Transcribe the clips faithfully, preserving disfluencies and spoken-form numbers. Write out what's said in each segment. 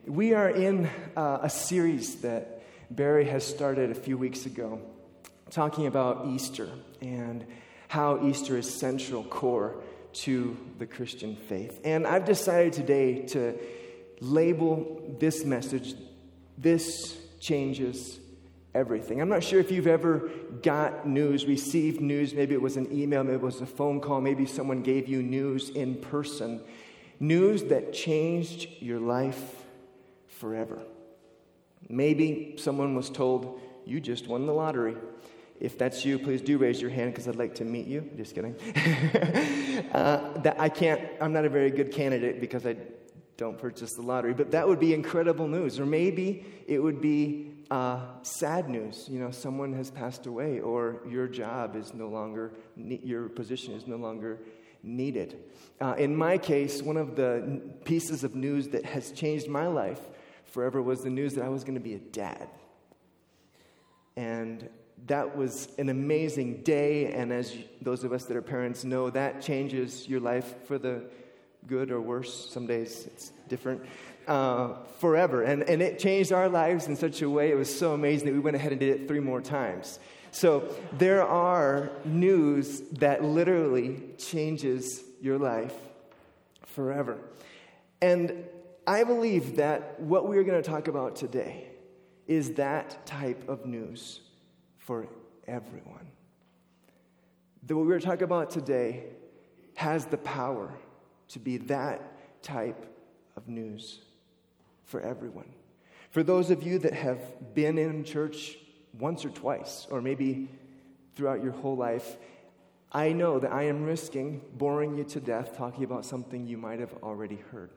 We are in uh, a series that Barry has started a few weeks ago, talking about Easter and how Easter is central core to the Christian faith. And I've decided today to label this message, "This changes everything." I'm not sure if you've ever got news, received news. Maybe it was an email, maybe it was a phone call, maybe someone gave you news in person. News that changed your life forever. Maybe someone was told, "You just won the lottery." If that's you, please do raise your hand because I'd like to meet you. Just kidding. uh, that I can't, I'm not a very good candidate because I don't purchase the lottery, but that would be incredible news. Or maybe it would be uh, sad news. You know, someone has passed away, or your job is no longer, your position is no longer needed. Uh, in my case, one of the pieces of news that has changed my life forever was the news that I was going to be a dad. And that was an amazing day, and as those of us that are parents know, that changes your life for the good or worse. Some days it's different. Uh, forever. And, and it changed our lives in such a way, it was so amazing that we went ahead and did it three more times. So there are news that literally changes your life forever. And I believe that what we're going to talk about today is that type of news for everyone. That what we're going to talk about today has the power to be that type of news for everyone. For those of you that have been in church once or twice, or maybe throughout your whole life, I know that I am risking boring you to death talking about something you might have already heard.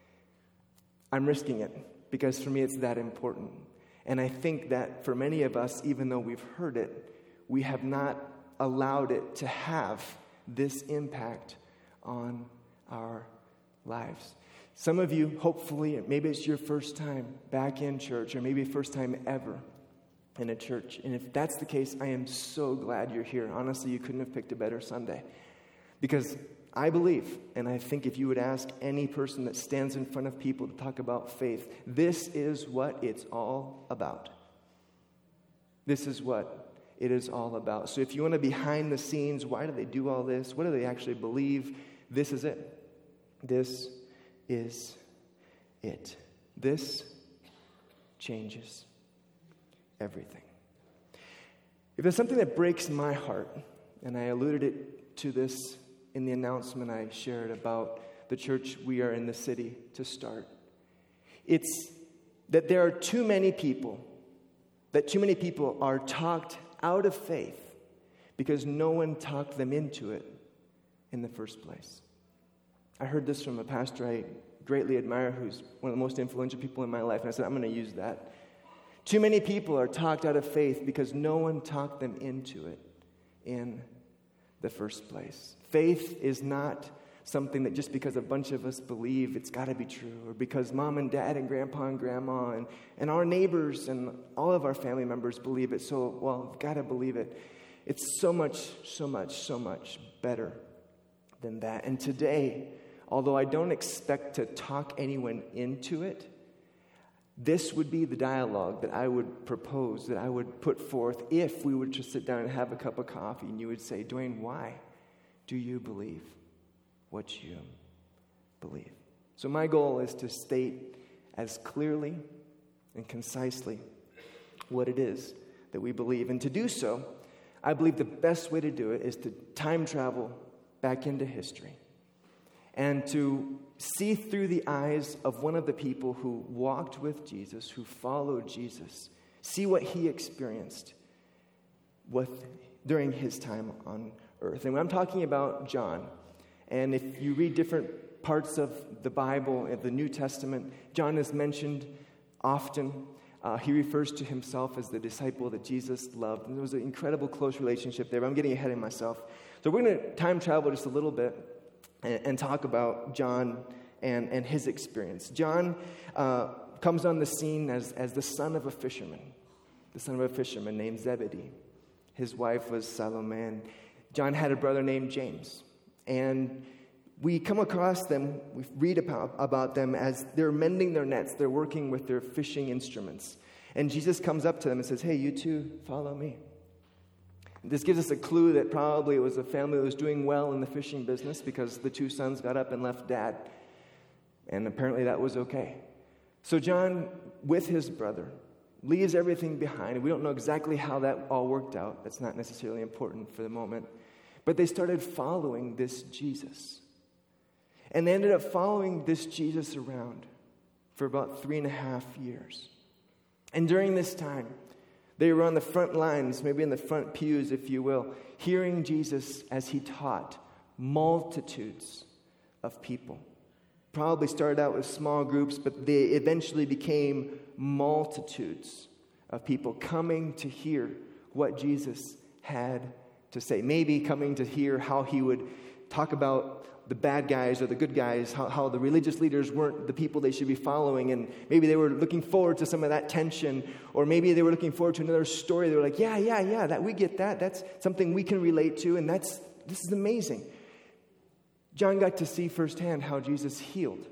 I'm risking it because for me it's that important. And I think that for many of us, even though we've heard it, we have not allowed it to have this impact on our lives. Some of you, hopefully, maybe it's your first time back in church, or maybe first time ever in a church. And if that's the case, I am so glad you're here. Honestly, you couldn't have picked a better Sunday. Because I believe, and I think if you would ask any person that stands in front of people to talk about faith, this is what it's all about. This is what it is all about. So if you want to behind the scenes, why do they do all this? What do they actually believe? This is it. This is it. This changes everything. If there's something that breaks my heart, and I alluded it to this in the announcement I shared about the church we are in the city to start, it's that there are too many people, that too many people are talked out of faith because no one talked them into it in the first place. I heard this from a pastor I greatly admire, who's one of the most influential people in my life, and I said, I'm going to use that. Too many people are talked out of faith because no one talked them into it in the first place. Faith is not something that just because a bunch of us believe it's got to be true, or because mom and dad and grandpa and grandma and, and our neighbors and all of our family members believe it, so, well, we've got to believe it. It's so much, so much, so much better than that. And today, although I don't expect to talk anyone into it, this would be the dialogue that I would propose, that I would put forth if we were to sit down and have a cup of coffee and you would say, Dwayne, why do you believe what you believe? So my goal is to state as clearly and concisely what it is that we believe. And to do so, I believe the best way to do it is to time travel back into history and to see through the eyes of one of the people who walked with Jesus, who followed Jesus, see what he experienced with, during his time on earth. And when I'm talking about John, and if you read different parts of the Bible, of the New Testament, John is mentioned often. Uh, he refers to himself as the disciple that Jesus loved. And there was an incredible close relationship there, but I'm getting ahead of myself. So we're going to time travel just a little bit and, and talk about John and, and his experience. John uh, comes on the scene as, as the son of a fisherman, the son of a fisherman named Zebedee. His wife was Salome, and John had a brother named James. And we come across them, we read about, about them as they're mending their nets. They're working with their fishing instruments. And Jesus comes up to them and says, hey, you two, follow me. This gives us a clue that probably it was a family that was doing well in the fishing business because the two sons got up and left dad. And apparently that was okay. So John, with his brother, leaves everything behind. We don't know exactly how that all worked out. That's not necessarily important for the moment. But they started following this Jesus. And they ended up following this Jesus around for about three and a half years. And during this time, they were on the front lines, maybe in the front pews, if you will, hearing Jesus as he taught multitudes of people. Probably started out with small groups, but they eventually became multitudes of people coming to hear what Jesus had to say. Maybe coming to hear how he would talk about the bad guys or the good guys, how, how the religious leaders weren't the people they should be following, and maybe they were looking forward to some of that tension, or maybe they were looking forward to another story. They were like, yeah, yeah, yeah, that we get that. That's something we can relate to, and that's this is amazing. John got to see firsthand how Jesus healed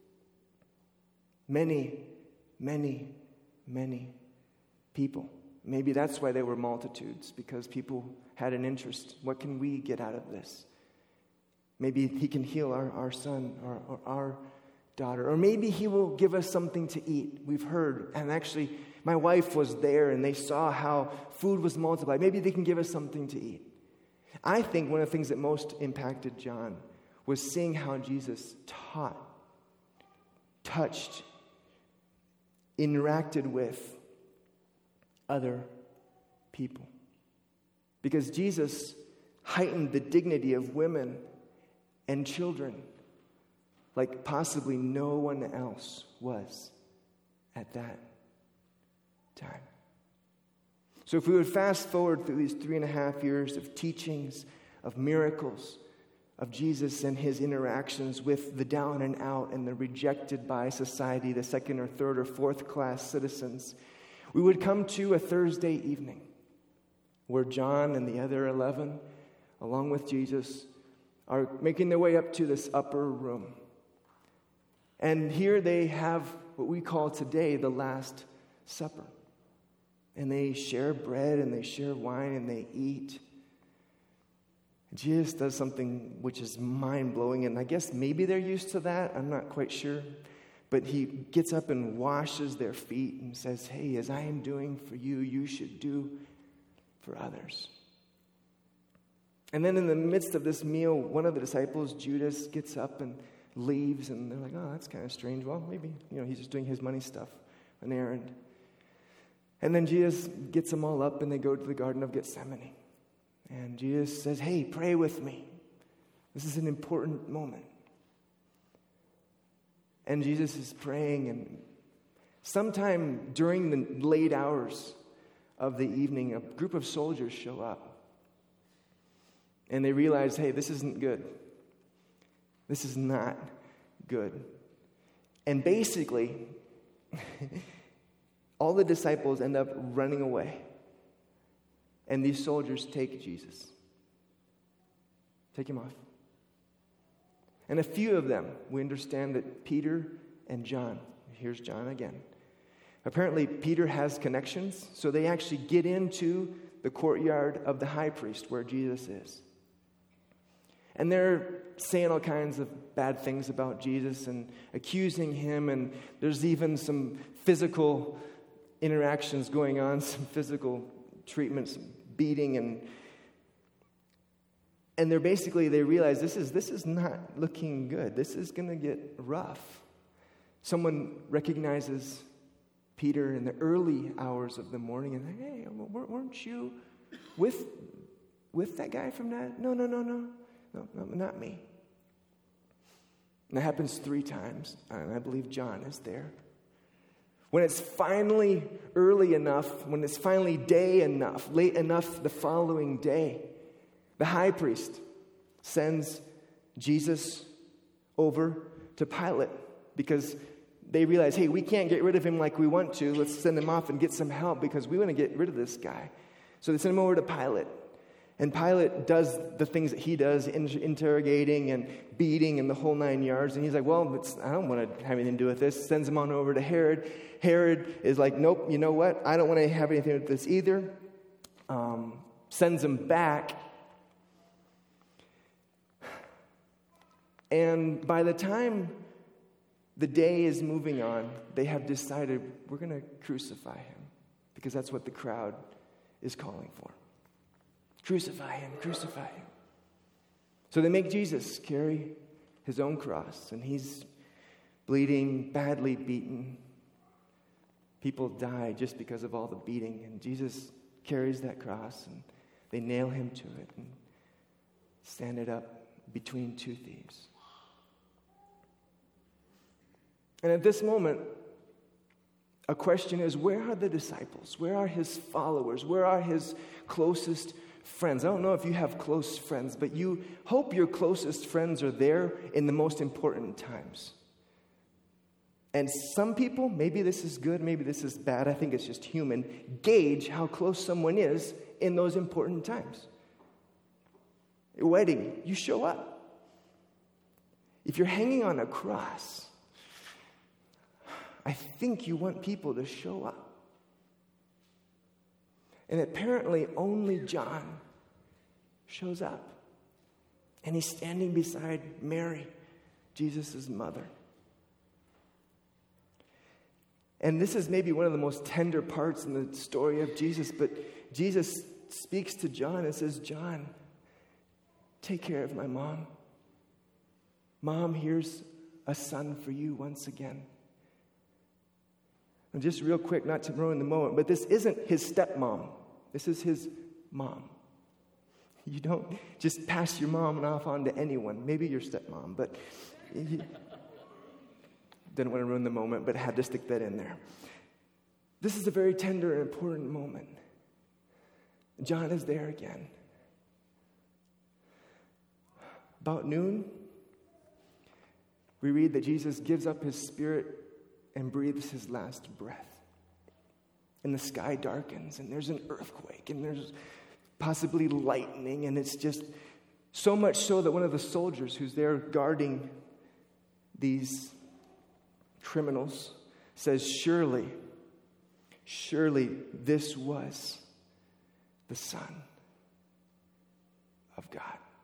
many, many, many people. Maybe that's why they were multitudes, because people had an interest. What can we get out of this? Maybe he can heal our, our son or, or our daughter. Or maybe he will give us something to eat. We've heard. And actually, my wife was there and they saw how food was multiplied. Maybe they can give us something to eat. I think one of the things that most impacted John was seeing how Jesus taught, touched, interacted with other people. Because Jesus heightened the dignity of women and children like possibly no one else was at that time. So if we would fast forward through these three and a half years of teachings, of miracles, of Jesus and his interactions with the down and out and the rejected by society, the second or third or fourth class citizens, we would come to a Thursday evening where John and the other eleven, along with Jesus, are making their way up to this upper room. And here they have what we call today the Last Supper. And they share bread and they share wine and they eat. Jesus does something which is mind-blowing, and I guess maybe they're used to that. I'm not quite sure. But he gets up and washes their feet and says, hey, as I am doing for you, you should do for others. And then in the midst of this meal, one of the disciples, Judas, gets up and leaves, and they're like, oh, that's kind of strange. Well, maybe, you know, he's just doing his money stuff, an errand. And then Jesus gets them all up, and they go to the Garden of Gethsemane. And Jesus says, hey, pray with me. This is an important moment. And Jesus is praying, and sometime during the late hours of the evening, a group of soldiers show up. And they realize, hey, this isn't good. This is not good. And basically, all the disciples end up running away. And these soldiers take Jesus. Take him off. And a few of them, we understand that Peter and John, here's John again. Apparently, Peter has connections, so they actually get into the courtyard of the high priest where Jesus is. And they're saying all kinds of bad things about Jesus and accusing him, and there's even some physical interactions going on, some physical treatments, beating, and and they're basically, they realize this is this is not looking good. This is going to get rough. Someone recognizes Peter in the early hours of the morning, and they, hey, weren't you with with that guy from that? No, no, no, no. No, no, not me. And that happens three times, and I believe John is there. When it's finally early enough, when it's finally day enough, late enough the following day, the high priest sends Jesus over to Pilate because they realize, hey, we can't get rid of him like we want to. Let's send him off and get some help because we want to get rid of this guy. So they send him over to Pilate. And Pilate does the things that he does, in- interrogating and beating and the whole nine yards. And he's like, well, it's, I don't want to have anything to do with this. Sends him on over to Herod. Herod is like, nope, you know what? I don't want to have anything with this either. Um, sends him back. And by the time the day is moving on, they have decided, we're going to crucify him. Because that's what the crowd is calling for. Crucify him, crucify him. So they make Jesus carry his own cross, and he's bleeding, badly beaten. People die just because of all the beating, and Jesus carries that cross, and they nail him to it and stand it up between two thieves. And at this moment, a question is, where are the disciples? Where are his followers? Where are his closest friends? I don't know if you have close friends, but you hope your closest friends are there in the most important times. And some people, maybe this is good, maybe this is bad, I think it's just human, gauge how close someone is in those important times. A wedding, you show up. If you're hanging on a cross, I think you want people to show up. And apparently only John shows up. And he's standing beside Mary, Jesus' mother. And this is maybe one of the most tender parts in the story of Jesus, but Jesus speaks to John and says, John, take care of my mom. Mom, here's a son for you once again. And just real quick, not to ruin the moment, but this isn't his stepmom. This is his mom. You don't just pass your mom off on to anyone. Maybe your stepmom, but you didn't want to ruin the moment, but had to stick that in there. This is a very tender and important moment. John is there again. About noon, we read that Jesus gives up his spirit and breathes his last breath. And the sky darkens, and there's an earthquake, and there's possibly lightning, and it's just so much so that one of the soldiers who's there guarding these criminals says, surely, surely this was the Son of God.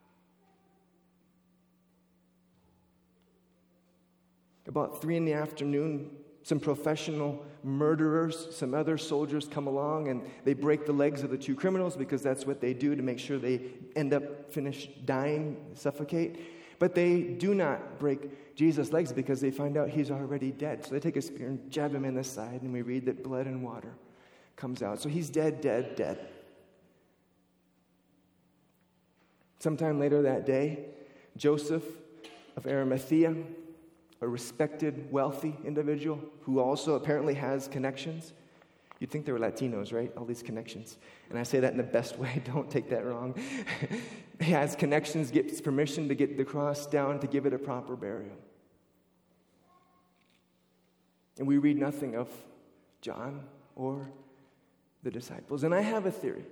About three in the afternoon, some professional murderers, some other soldiers come along and they break the legs of the two criminals because that's what they do to make sure they end up finish dying, suffocate. But they do not break Jesus' legs because they find out he's already dead. So they take a spear and jab him in the side, and we read that blood and water comes out. So he's dead, dead, dead. Sometime later that day, Joseph of Arimathea, a respected, wealthy individual who also apparently has connections. You'd think they were Latinos, right? All these connections. And I say that in the best way. Don't take that wrong. He has connections, gets permission to get the cross down to give it a proper burial. And we read nothing of John or the disciples. And I have a theory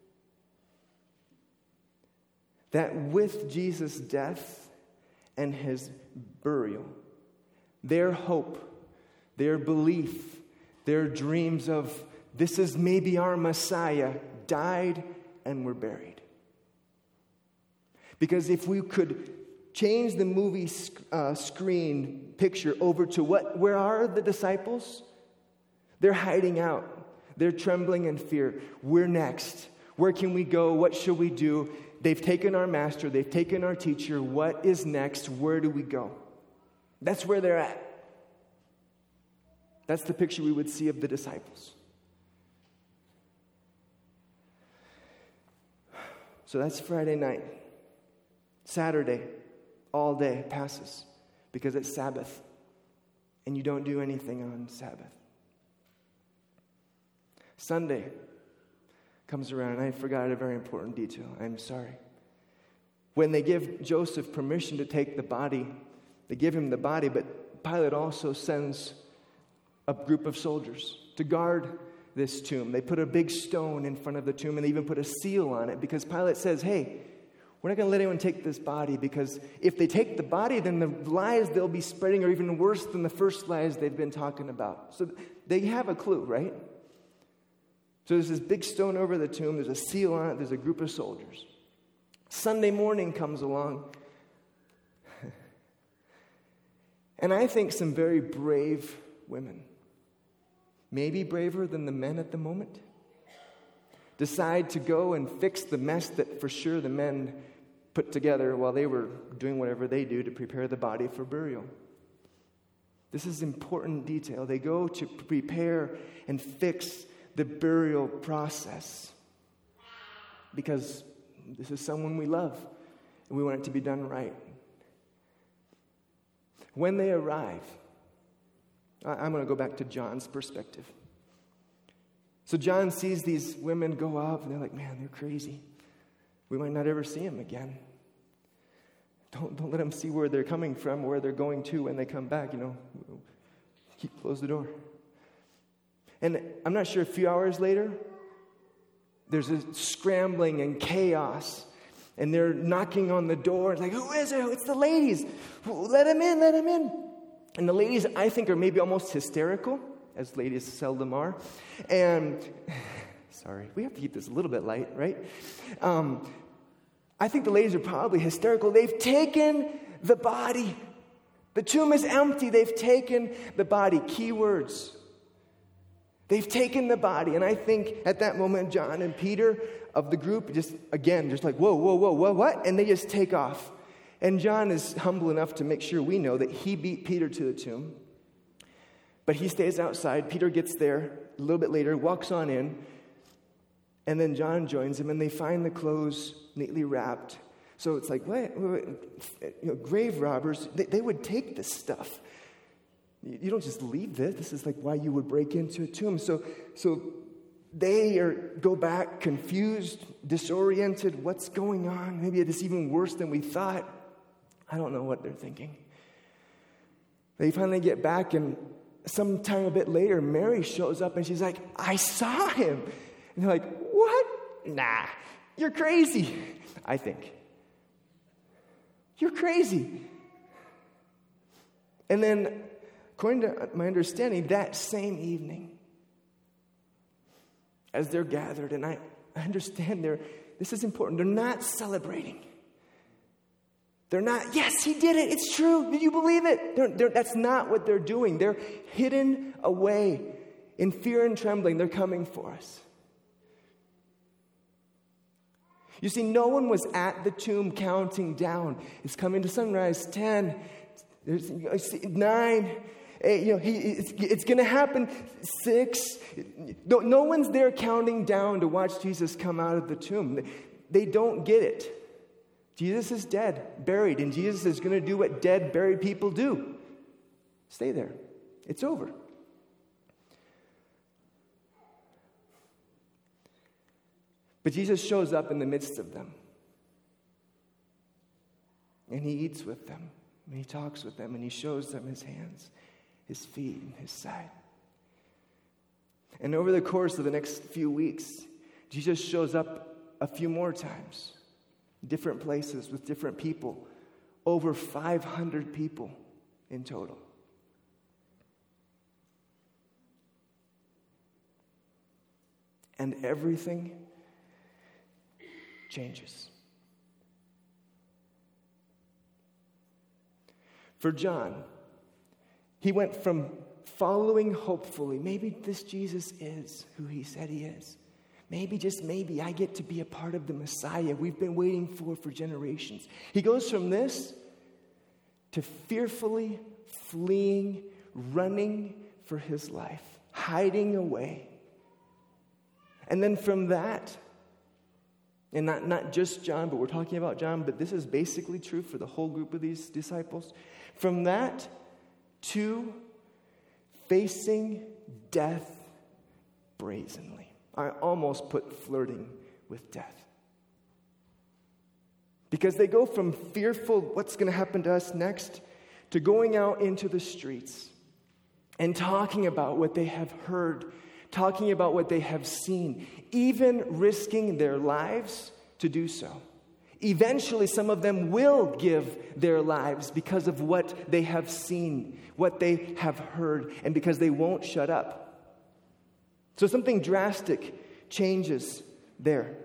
that with Jesus' death and his burial, their hope, their belief, their dreams of this is maybe our Messiah died and were buried. Because if we could change the movie uh, screen picture over to what, where are the disciples? They're hiding out. They're trembling in fear. We're next. Where can we go? What should we do? They've taken our master. They've taken our teacher. What is next? Where do we go? That's where they're at. That's the picture we would see of the disciples. So that's Friday night. Saturday, all day passes because it's Sabbath and you don't do anything on Sabbath. Sunday comes around and I forgot a very important detail. I'm sorry. When they give Joseph permission to take the body, they give him the body, but Pilate also sends a group of soldiers to guard this tomb. They put a big stone in front of the tomb, and they even put a seal on it, because Pilate says, hey, we're not going to let anyone take this body, because if they take the body, then the lies they'll be spreading are even worse than the first lies they've been talking about. So they have a clue, right? So there's this big stone over the tomb. There's a seal on it. There's a group of soldiers. Sunday morning comes along. And I think some very brave women, maybe braver than the men at the moment, decide to go and fix the mess that for sure the men put together while they were doing whatever they do to prepare the body for burial. This is important detail. They go to prepare and fix the burial process because this is someone we love and we want it to be done right. When they arrive, I'm going to go back to John's perspective. So John sees these women go up, and they're like, man, they're crazy. We might not ever see them again. Don't, don't let them see where they're coming from, where they're going to when they come back, you know. Keep, close the door. And I'm not sure, a few hours later, there's a scrambling and chaos. And they're knocking on the door. It's like, who is it? It's the ladies. Let them in, let them in. And the ladies, I think, are maybe almost hysterical, as ladies seldom are. And, sorry, we have to keep this a little bit light, right? Um, I think the ladies are probably hysterical. They've taken the body. The tomb is empty. They've taken the body. Key words. They've taken the body. And I think at that moment, John and Peter of the group just, again, just like, whoa, whoa, whoa, whoa, what? And they just take off. And John is humble enough to make sure we know that he beat Peter to the tomb. But he stays outside. Peter gets there a little bit later, walks on in. And then John joins him, and they find the clothes neatly wrapped. So it's like, what? You know, grave robbers, they, they would take this stuff. You don't just leave this. This is like why you would break into a tomb. So, so they are go back confused, disoriented. What's going on? Maybe it's even worse than we thought. I don't know what they're thinking. They finally get back, and sometime a bit later, Mary shows up, and she's like, I saw him. And they're like, what? Nah, you're crazy, I think. You're crazy. And then, according to my understanding, that same evening, as they're gathered, and I, I understand they're, this is important, they're not celebrating. They're not, yes, he did it, it's true, did you believe it? They're, they're, that's not what they're doing. They're hidden away in fear and trembling. They're coming for us. You see, no one was at the tomb counting down. It's coming to sunrise, ten, there's nine, eight, you know, he, it's, it's going to happen, six. No, no one's there counting down to watch Jesus come out of the tomb. They don't get it. Jesus is dead, buried, and Jesus is going to do what dead, buried people do. Stay there. It's over. But Jesus shows up in the midst of them. And he eats with them. And he talks with them. And he shows them his hands, his feet, and his side. And over the course of the next few weeks, Jesus shows up a few more times. Different places with different people. Over five hundred people in total. And everything changes. For John, he went from following hopefully, maybe this Jesus is who he said he is. Maybe, just maybe, I get to be a part of the Messiah we've been waiting for for generations. He goes from this to fearfully fleeing, running for his life, hiding away. And then from that, and not, not just John, but we're talking about John, but this is basically true for the whole group of these disciples. From that to facing death brazenly. I almost put flirting with death. Because they go from fearful, what's going to happen to us next, to going out into the streets and talking about what they have heard, talking about what they have seen, even risking their lives to do so. Eventually, some of them will give their lives because of what they have seen, what they have heard, and because they won't shut up. So something drastic changes there.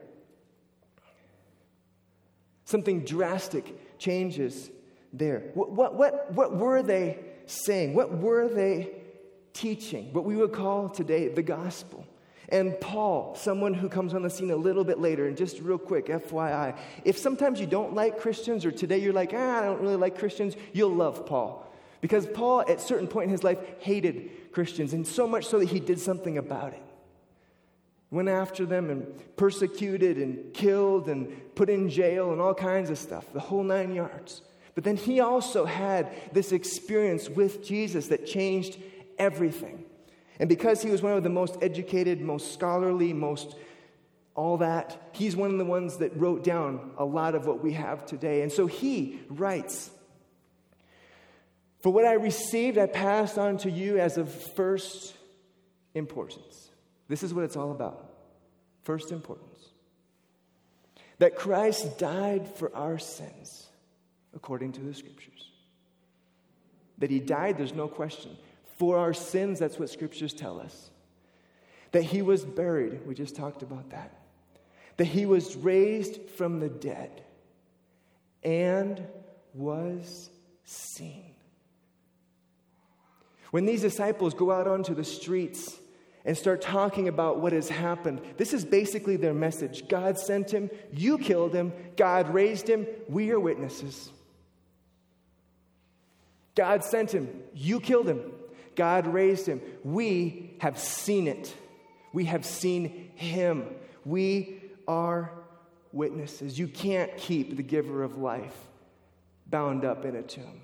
Something drastic changes there. What, what, what, what were they saying? What were they teaching? What we would call today the gospel. And Paul, someone who comes on the scene a little bit later, and just real quick, F Y I, if sometimes you don't like Christians, or today you're like, ah, I don't really like Christians, you'll love Paul. Because Paul, at a certain point in his life, hated Christians, and so much so that he did something about it. Went after them and persecuted and killed and put in jail and all kinds of stuff, the whole nine yards. But then he also had this experience with Jesus that changed everything. And because he was one of the most educated, most scholarly, most all that, he's one of the ones that wrote down a lot of what we have today. And so he writes, "For what I received, I passed on to you as of first importance." This is what it's all about. First importance. That Christ died for our sins, according to the Scriptures. That he died, there's no question. For our sins, that's what Scriptures tell us. That he was buried, we just talked about that. That he was raised from the dead and was seen. When these disciples go out onto the streets and start talking about what has happened, this is basically their message. God sent him, you killed him, God raised him, we are witnesses. God sent him, you killed him, God raised him, we have seen it. We have seen him. We are witnesses. You can't keep the giver of life bound up in a tomb.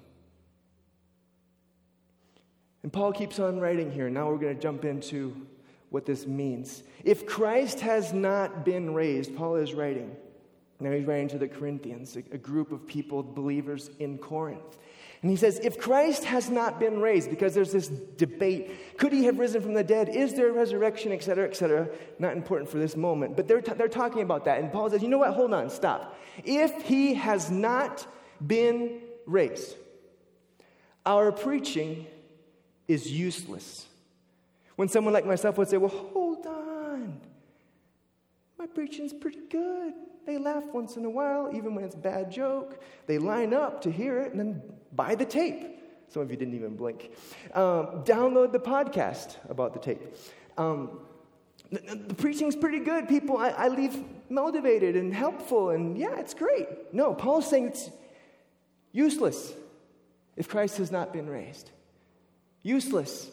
And Paul keeps on writing here. Now we're going to jump into what this means. If Christ has not been raised, Paul is writing. Now he's writing to the Corinthians, a, a group of people, believers in Corinth. And he says, if Christ has not been raised, because there's this debate, could he have risen from the dead? Is there a resurrection, et cetera, et cetera? Not important for this moment, but they're, t- they're talking about that. And Paul says, you know what? Hold on, stop. If he has not been raised, our preaching is useless. When someone like myself would say, well, hold on. My preaching's pretty good. They laugh once in a while, even when it's a bad joke. They line up to hear it and then buy the tape. Some of you didn't even blink. Um, download the podcast about the tape. Um, the, the preaching's pretty good. People, I, I leave motivated and helpful, and yeah, it's great. No, Paul's saying it's useless if Christ has not been raised. Useless.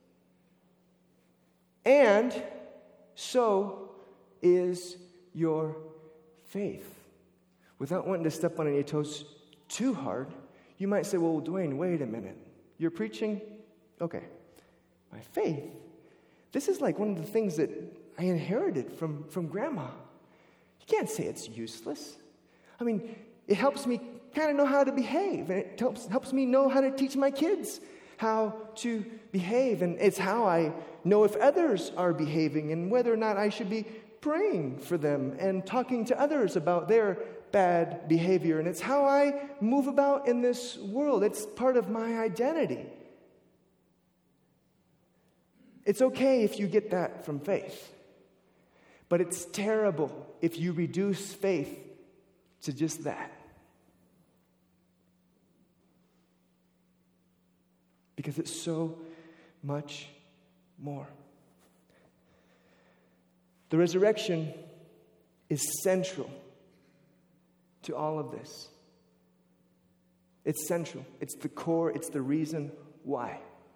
And so is your faith. Without wanting to step on any toes too hard, you might say, well, Dwayne, wait a minute. You're preaching? Okay. My faith. This is like one of the things that I inherited from, from Grandma. You can't say it's useless. I mean, it helps me kind of know how to behave, and it helps, helps me know how to teach my kids how to behave, and it's how I know if others are behaving and whether or not I should be praying for them and talking to others about their bad behavior, and it's how I move about in this world. It's part of my identity. It's okay if you get that from faith, but it's terrible if you reduce faith to just that. Because it's so much more. The resurrection is central to all of this. It's central. It's the core. It's the reason why.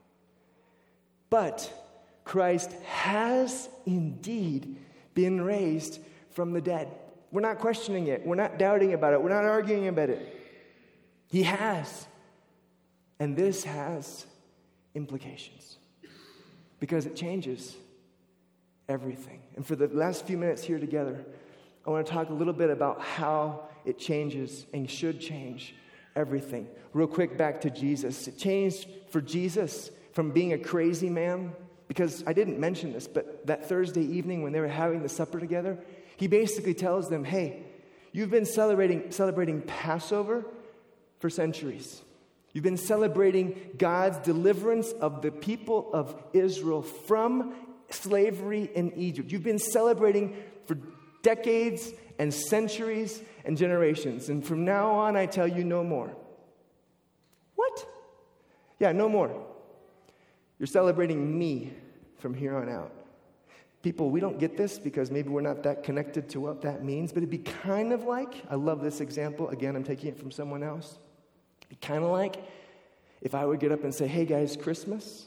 But Christ has indeed been raised from the dead. We're not questioning it. We're not doubting about it. We're not arguing about it. He has. And this has implications because it changes everything. And for the last few minutes here together, I want to talk a little bit about how it changes and should change everything. Real quick, back to Jesus. It changed for Jesus from being a crazy man Because I didn't mention this, but that Thursday evening when they were having the supper together, he basically tells them, hey, you've been celebrating, celebrating Passover for centuries. You've been celebrating God's deliverance of the people of Israel from slavery in Egypt. You've been celebrating for decades and centuries and generations. And from now on, I tell you no more. What? Yeah, no more. You're celebrating me from here on out. People, we don't get this because maybe we're not that connected to what that means, but it'd be kind of like, I love this example. Again, I'm taking it from someone else. It'd be kind of like if I would get up and say, hey guys, Christmas.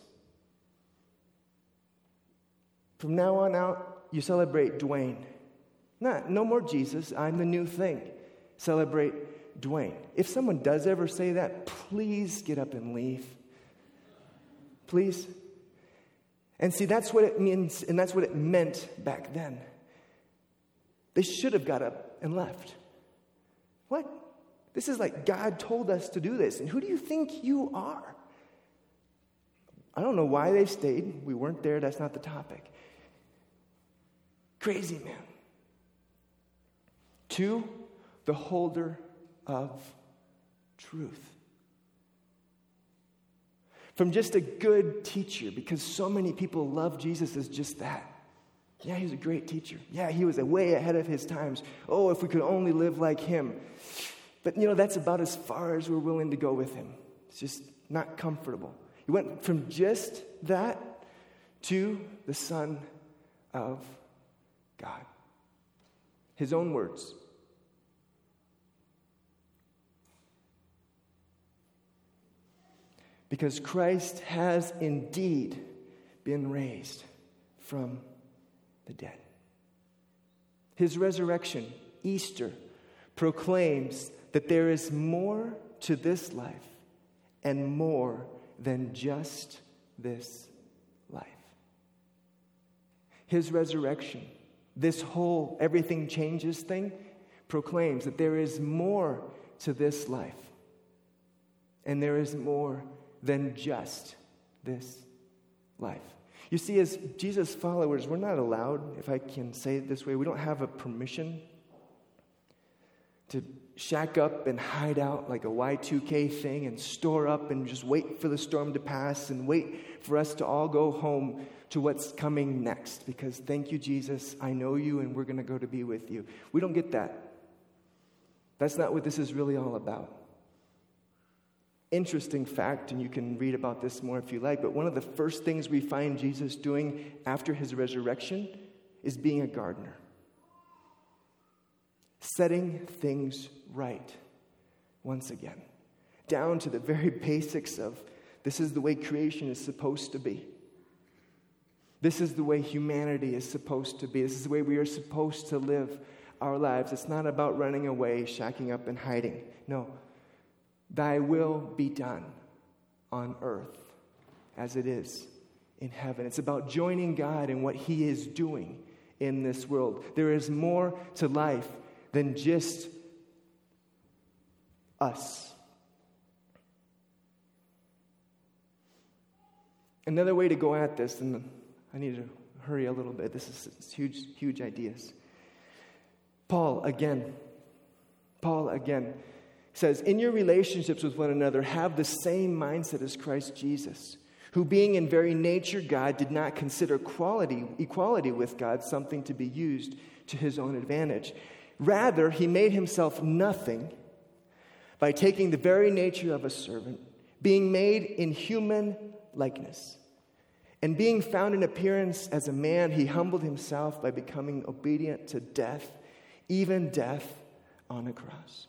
From now on out, you celebrate Dwayne. Not, no more Jesus, I'm the new thing. Celebrate Dwayne. If someone does ever say that, please get up and leave. Please. And see, that's what it means, and that's what it meant back then. They should have got up and left. What? This is like God told us to do this, and who do you think you are? I don't know why they stayed. We weren't there. That's not the topic. Crazy man. Two, the holder of truth. From just a good teacher, because so many people love Jesus as just that. Yeah, he was a great teacher. Yeah, he was way ahead of his times. Oh, if we could only live like him. But, you know, that's about as far as we're willing to go with him. It's just not comfortable. He went from just that to the Son of God. His own words. Because Christ has indeed been raised from the dead. His resurrection, Easter, proclaims that there is more to this life and more than just this life. His resurrection, this whole everything changes thing, proclaims that there is more to this life and there is more than just this life. You see, as Jesus followers, we're not allowed, if I can say it this way, we don't have a permission to shack up and hide out like a Y two K thing and store up and just wait for the storm to pass and wait for us to all go home to what's coming next. Because thank you, Jesus, I know you and we're going to go to be with you. We don't get that. That's not what this is really all about. Interesting fact, and you can read about this more if you like, but one of the first things we find Jesus doing after his resurrection is being a gardener. Setting things right once again. Down to the very basics of this is the way creation is supposed to be. This is the way humanity is supposed to be. This is the way we are supposed to live our lives. It's not about running away, shacking up, and hiding. No. Thy will be done on earth as it is in heaven. It's about joining God in what he is doing in this world. There is more to life than just us. Another way to go at this, and I need to hurry a little bit. This is it's huge, huge ideas. Paul again. Paul again. Says, in your relationships with one another, have the same mindset as Christ Jesus, who being in very nature God, did not consider quality, equality with God something to be used to his own advantage. Rather, he made himself nothing by taking the very nature of a servant, being made in human likeness. And being found in appearance as a man, he humbled himself by becoming obedient to death, even death on a cross.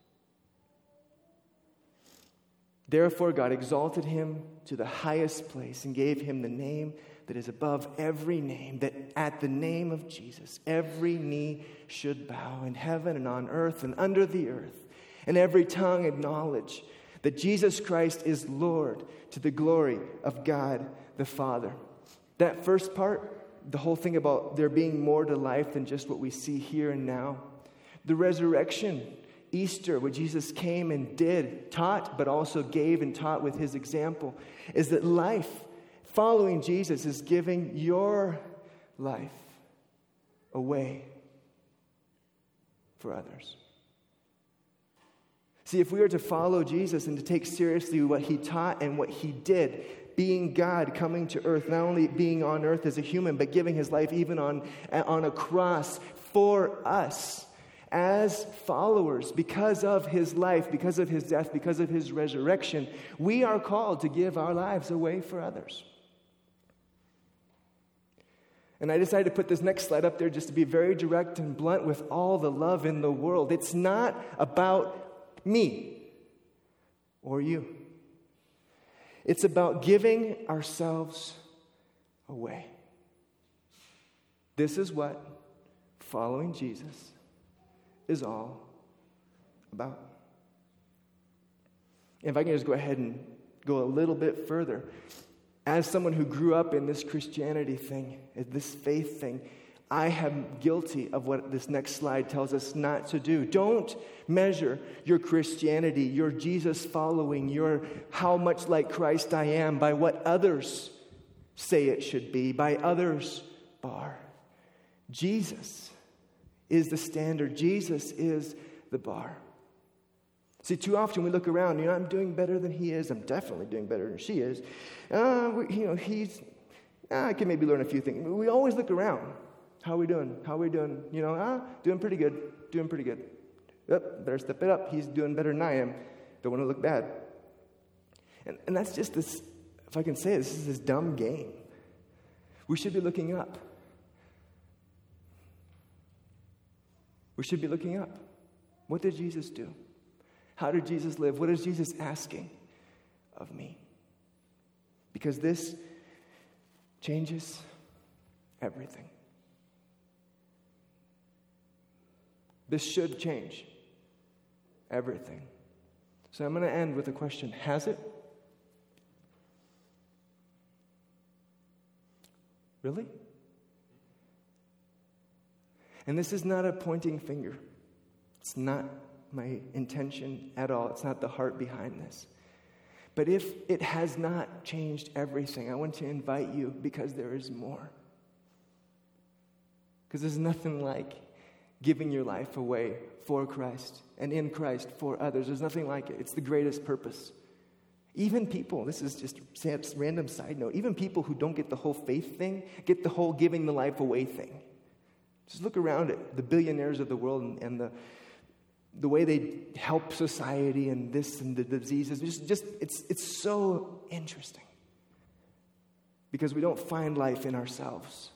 Therefore, God exalted him to the highest place and gave him the name that is above every name, that at the name of Jesus, every knee should bow in heaven and on earth and under the earth, and every tongue acknowledge that Jesus Christ is Lord to the glory of God the Father. That first part, the whole thing about there being more to life than just what we see here and now. The resurrection, Easter, what Jesus came and did, taught, but also gave and taught with his example, is that life Following Jesus is giving your life away for others. See, if we are to follow Jesus and to take seriously what he taught and what he did, being God, coming to earth, not only being on earth as a human, but giving his life even on, on a cross for us as followers, because of his life, because of his death, because of his resurrection, we are called to give our lives away for others. And I decided to put this next slide up there just to be very direct and blunt with all the love in the world. It's not about me or you. It's about giving ourselves away. This is what following Jesus is all about. If I can just go ahead and go a little bit further. As someone who grew up in this Christianity thing, this faith thing, I am guilty of what this next slide tells us not to do. Don't measure your Christianity, your Jesus following, your how much like Christ I am by what others say it should be, by others' bar. Jesus is the standard. Jesus is the bar. See, too often we look around, you know, I'm doing better than he is. I'm definitely doing better than she is. Uh, we, you know, he's, uh, I can maybe learn a few things. We always look around. How are we doing? How are we doing? You know, ah, doing pretty good. Doing pretty good. Yep, better step it up. He's doing better than I am. Don't want to look bad. And, and that's just this, if I can say it, this is this dumb game. We should be looking up. We should be looking up. What did Jesus do? How did Jesus live? What is Jesus asking of me? Because this changes everything. This should change everything. So I'm going to end with a question. Has it? Really? And this is not a pointing finger. It's not my intention at all. It's not the heart behind this. But if it has not changed everything, I want to invite you because there is more. Because there's nothing like giving your life away for Christ and in Christ for others. There's nothing like it. It's the greatest purpose. Even people, this is just a random side note, even people who don't get the whole faith thing, get the whole giving the life away thing. Just look around at the billionaires of the world and, and the the way they help society and this and the diseases. Just, just it's it's so interesting. Because we don't find life in ourselves.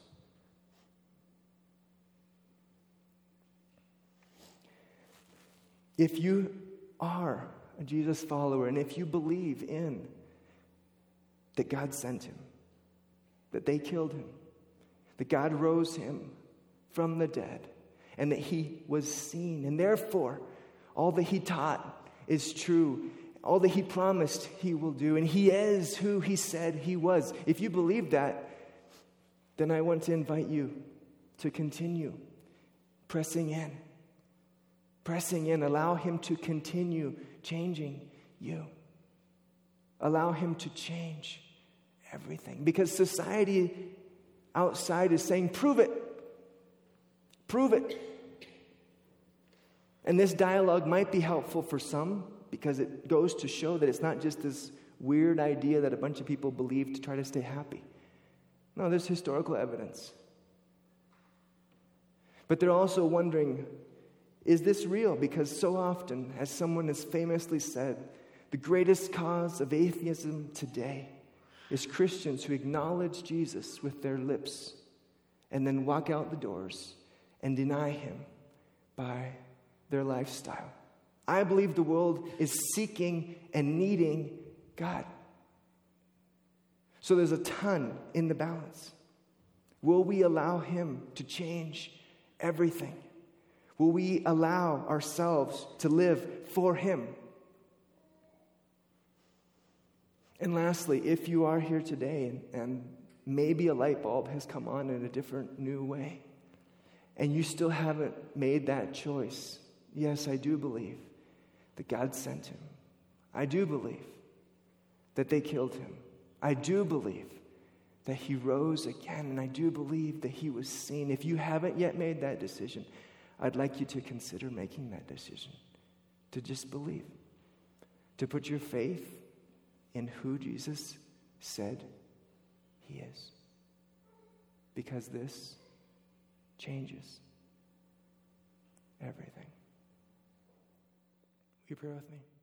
If you are a Jesus follower, and if you believe in that God sent him, that they killed him, that God rose him from the dead, and that he was seen, and therefore all that he taught is true, all that he promised he will do, and he is who he said he was. If you believe that, then I want to invite you to continue pressing in. Pressing in. Allow him to continue changing you. Allow him to change everything. Because society outside is saying, prove it. Prove it. And this dialogue might be helpful for some because it goes to show that it's not just this weird idea that a bunch of people believe to try to stay happy. No, there's historical evidence. But they're also wondering, is this real? Because so often, as someone has famously said, the greatest cause of atheism today is Christians who acknowledge Jesus with their lips and then walk out the doors and deny him by their lifestyle. I believe the world is seeking and needing God. So there's a ton in the balance. Will we allow him to change everything? Will we allow ourselves to live for him? And lastly, if you are here today and, and maybe a light bulb has come on in a different, new way, and you still haven't made that choice, yes, I do believe that God sent him. I do believe that they killed him. I do believe that he rose again, and I do believe that he was seen. If you haven't yet made that decision, I'd like you to consider making that decision, to just believe, to put your faith in who Jesus said he is. Because this changes everything. Will you pray with me?